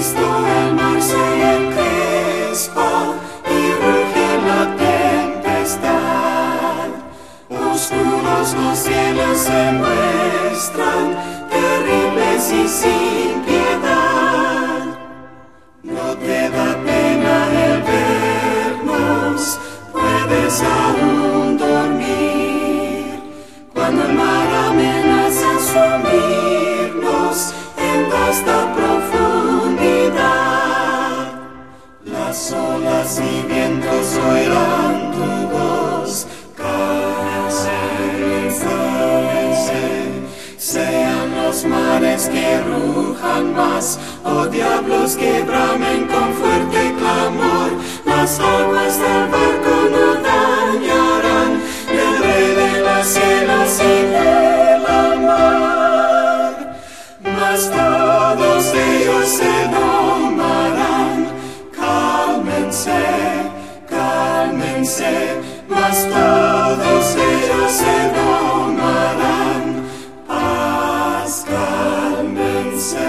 Cristo el mar se encrespa y ruge la tempestad. Oscuros los cielos se muestran, terribles y sin piedad. No te da pena el vernos, puedes aún dormir. Cuando el mar amenaza sumirnos en vasta profundidad, las olas y vientos oirán tu voz. Cálmense, cálmense, sean los mares que rujan más, oh diablos que bramen con fuerte clamor. Las aguas del barco no dañarán el Rey de los cielos y de la mar, mas todos ellos se domarán. Cálmense, cálmense, mas todos ellos se domarán. Paz, cálmense.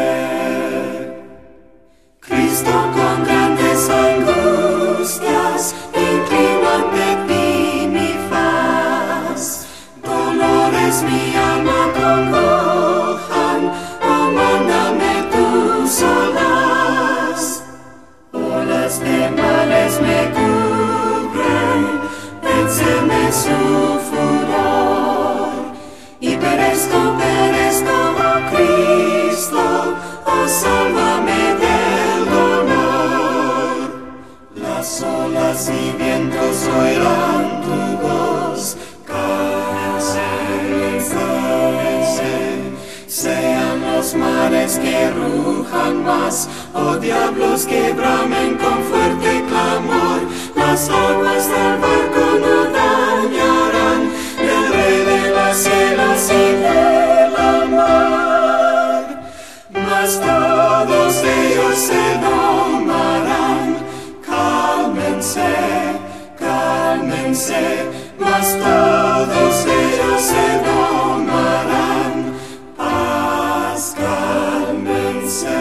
Cristo con grandes angustias inclina ante ti mi faz. Dolores mi alma congojan, oh mándame tu solaz. Olas de males me cubren, vénseme su furor. Y perezco, perezco, oh Cristo, oh sálvame del dolor. Las olas y vientos oirán tu voz. Cálmense, cálmense, sean los mares que rujan más, oh diablos que bramen con fuerte clamor. Las aguas del barco no dañarán el Rey de los cielos y de la mar, mas todos ellos se domarán. Cálmense, cálmense, mas todos ellos se domarán. Paz, cálmense.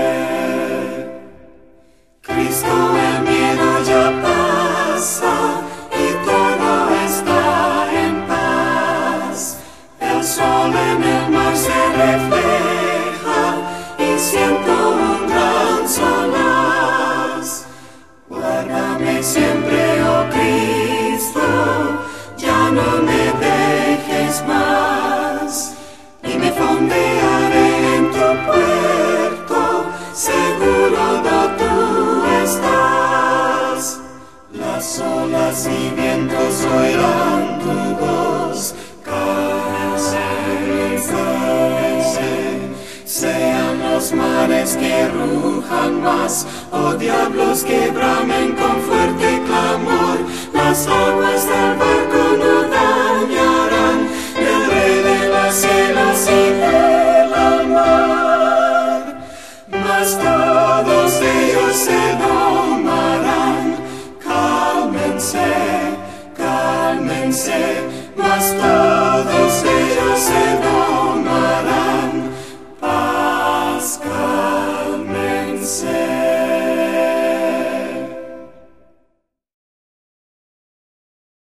Cristo el miedo ya pasa y todo está en paz. El sol en el mar se refleja y siento un gran solaz. Guárdame siempre, oh Cristo, ya no me dejes más. Y me fondearé en tu puerto, seguro tú estás. Las olas y vientos oirán tu voz. Cálmense, cálmense, sean los mares que rujan más, oh diablos que bramen con fuerte clamor. Las aguas del barco no dañarán el Rey de los cielos y de la mar, mas todos ellos se domarán. Cálmense, cálmense, mas todos ellos se domarán. Paz, cálmense.